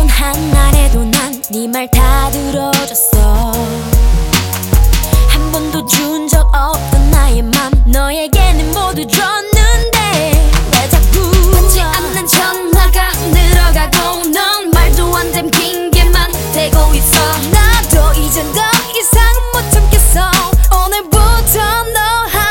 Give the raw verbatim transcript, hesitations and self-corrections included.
번 한날에도 난 네 말 다 들어줬어. 한 번도 준 적 없던 나의 말